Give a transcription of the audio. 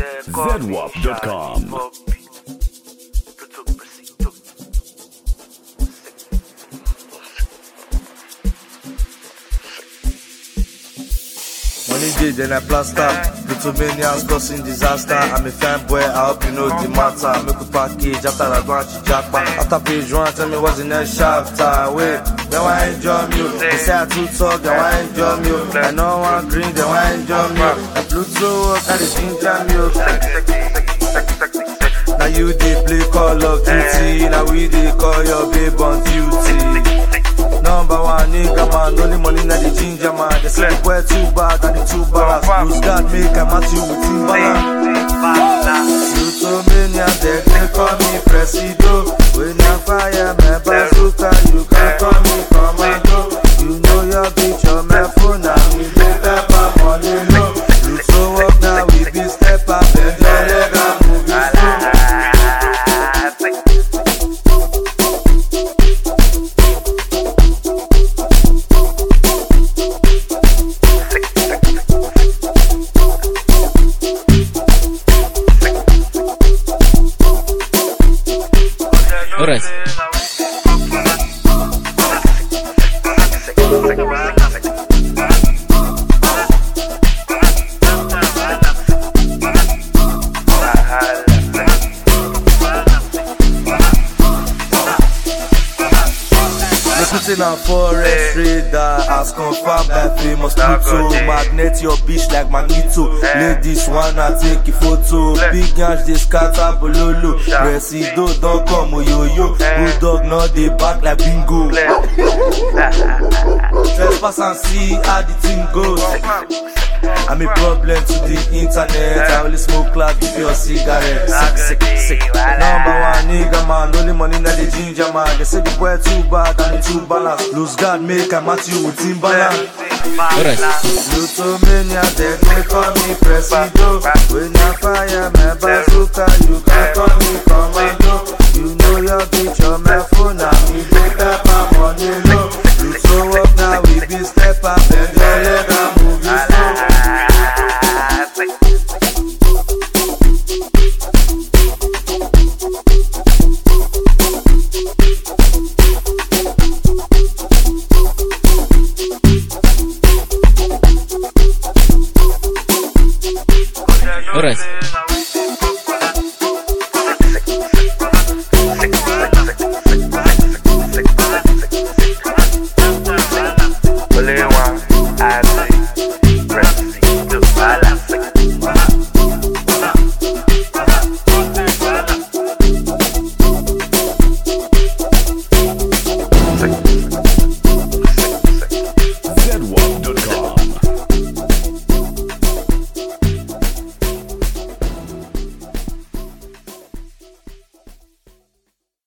ZWAP.com. Money day, then I plaster. Plutomania's causing disaster. I'm a fanboy, I hope you know the matter. Make a package after I go and jackpot. After page one, tell me what's the next chapter. Wait, they want to enjoy me. They say I too talk, they want to enjoy me. I know one drink, they want to enjoy me. And Pluto, can they ginger me? Now you they play Call of Duty. Now we they call your babe on duty. Number one nigga man, only money na the ginger man. They say the boy too bad and the too bad. Lose God make a match you with Timbaland. Plutomania, they call me Presido. When I fire my bazooka, you can call me Commando. You know your bitch on my phone, now we dey pepper money low. Pluto up now, we be step up and your leg and move it slow. Alright. Putting on forest radar as confirmed by famous Pluto. Magnet your bitch like Magneto. Ladies wanna take a photo. Big yansh they scatter bololo. Presido don't come yo-yo. Bulldog not they back like bingo. Trespass and see how the thing goes. I'm a problem to the internet. I only smoke cloud if you're a cigarette. Sick. Number one nigga man, only money na the ginger man. They say the boy too bad and the too balanced. Lose God make a match you with Timbaland. Plutomania, they call me Presido. When I fire my bazooka, you can call me Commando. You know your bitch on my phone, now we dey pepper money low. You show up now, we be step up and your leg up.